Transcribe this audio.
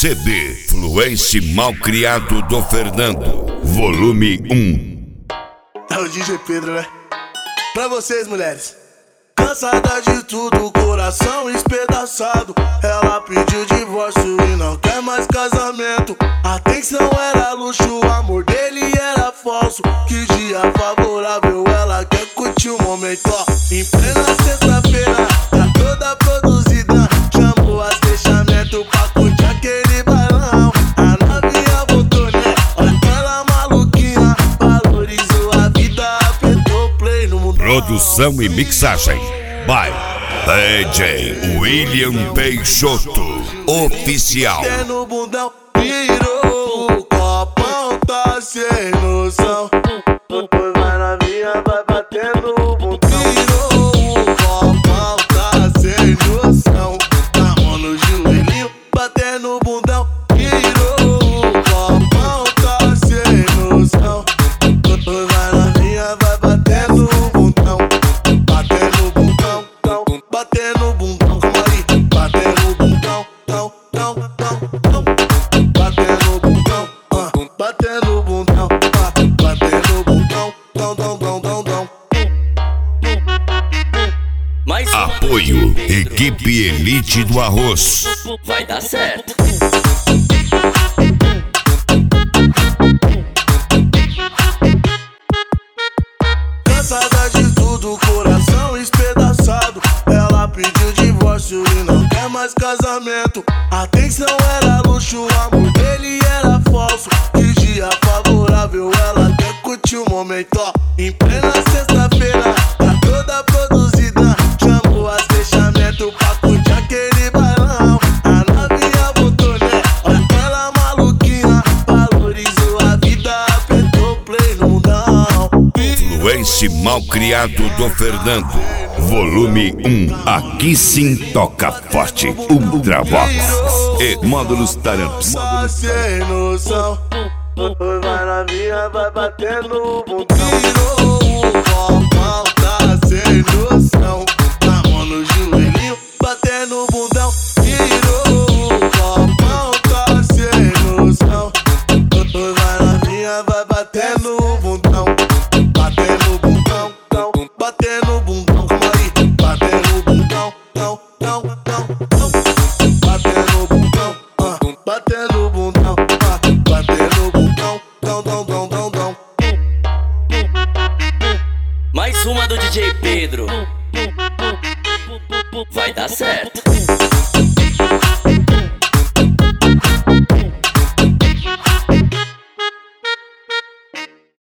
CD Fluence Malcriado do Fernando, volume 1. É o DJ Pedro, né? Pra vocês, mulheres. Cansada de tudo, coração espedaçado. Ela pediu divórcio e não quer mais casamento. A atenção era luxo, o amor dele era falso. Que dia favorável, ela quer curtir o momento, ó. Em plena sexta-feira, tá toda produzida. Chamou as fechamento pra curtir aquele bailão. A novinha voltou, né? Olha aquela maluquinha, valorizou a vida, apertou play no mundo. Produção e mixagem by DJ William Peixoto Oficial. No bundão, virou o copão, tá sem noção. Vai na minha, vai batendo o bundão. Virou o copão, tá sem noção. Na mão no joelhinho, batendo o bundão. Virou o copão, tá sem noção. Vai na minha, vai batendo o bundão. Batendo o bundão, batendo o bundão, calma aí. Batendo o bundão, batendo o bundão, batendo o bundão, batendo o bundão, Mais Apoio Equipe Elite do Arroz. vai dar certo. Cansada de tudo, coração espedaçado. Ela pediu divórcio e não quer mais casamento. A atenção era luxo, o amor dele era falso. Que dia favorável, ela quer curtir o momento, ó. Em plena sexta-feira, tá toda produzida. Chamou as fechamento pra curtir aquele bailão. A novinha voltou, né? Olha aquela maluquinha, valorizou a vida, apertou play no mundão. Fluence Malcriado do Fernando, volume 1. Aqui sim toca forte. Ultravox e módulos Taramps. Tá sem noção. Vai na minha, vai batendo o bundão. Virou o copão, tá sem noção. Na mão no joelhinho, batendo o bundão. Virou o copão, tá sem noção. Vai na minha, vai batendo o bundão. Batendo o bundão, batendo o bundão, calma aí. Batendo o bundão, batendo o bundão, batendo o bundão, batendo o bundão, Mais uma do DJ Pedro. Vai dar certo.